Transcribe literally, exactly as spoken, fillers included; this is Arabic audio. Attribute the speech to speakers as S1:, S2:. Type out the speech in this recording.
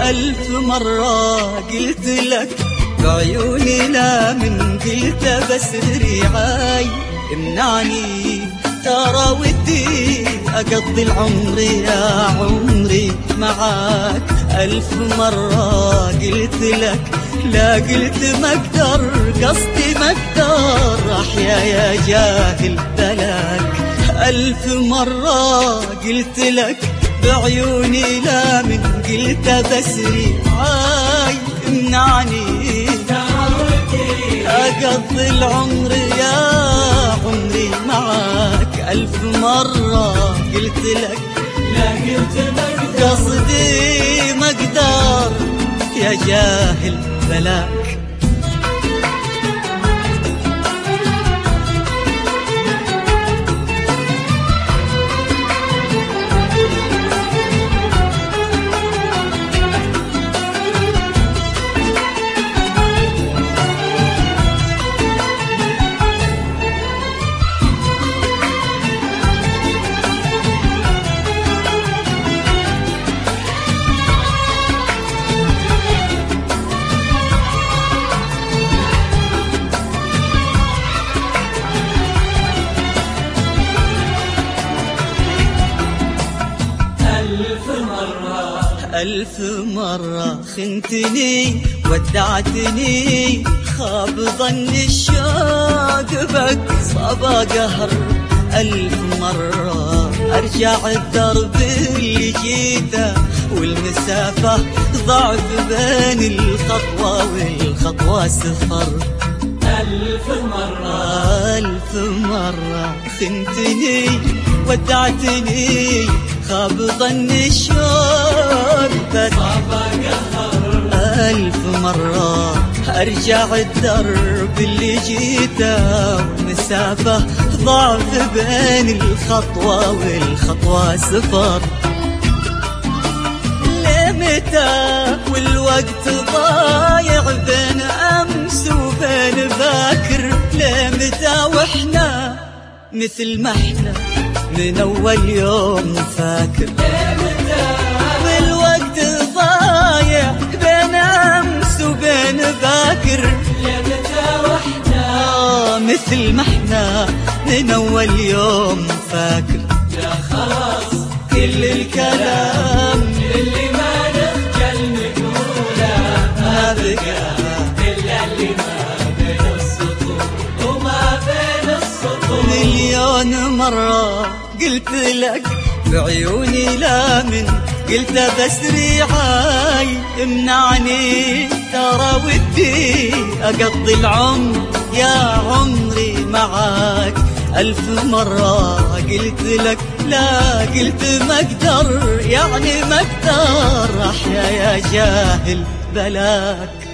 S1: ألف مرة قلت لك بعيوني لا من قلت بس ريعاي امنعني، ترى ودي أقضي العمر يا عمري معاك. ألف مرة قلت لك لا قلت ما اقدر، قصدي ما اقدر أحيا يا جاهل بلاك. ألف مرة قلت لك بعيوني لا من قلت بس ريعاي امنعني، أقضي العمر يا عمري معاك. ألف مرة قلت لك
S2: لا قلت ما اقدر،
S1: قصدي ما اقدر يا جاهل بلاك. ألف مرة خنتني ودعتني، خاب ظن الشوق بك صاب قهر. ألف مرة أرجع الدرب اللي جيته، والمسافة ضعف بين الخطوة والخطوة سفر.
S2: ألف مرة
S1: ألف مرة خنتني ودعتني، خاب ظن الشوق بك
S2: صاب قهر.
S1: ألف مرة أرجع الدرب اللي جيته، والمسافة ضعف بين الخطوة والخطوة سفر. لمتى والوقت ضايع بين أمس وبين باكر، لمتى وإحنا مثل ما إحنا من أول يوم فاكر. والوقت ضايع بين أمس وبين باكر،
S2: لمتى وإحنا
S1: مثل ما إحنا من أول يوم فاكر.
S2: لا خلاص
S1: كل الكلام
S2: اللي ما نخجل نقوله،
S1: ما بقى
S2: إلا اللي ما بين السطور وما بين السطور.
S1: مليون مرة قلت لك بعيوني لا من قلت بس ريعاي امنعني، ترى ودي أقضي العمر يا عمري معاك. ألف مرة قلت لك لا قلت ما اقدر، يعني ما اقدر أحيا يا جاهل بلاك.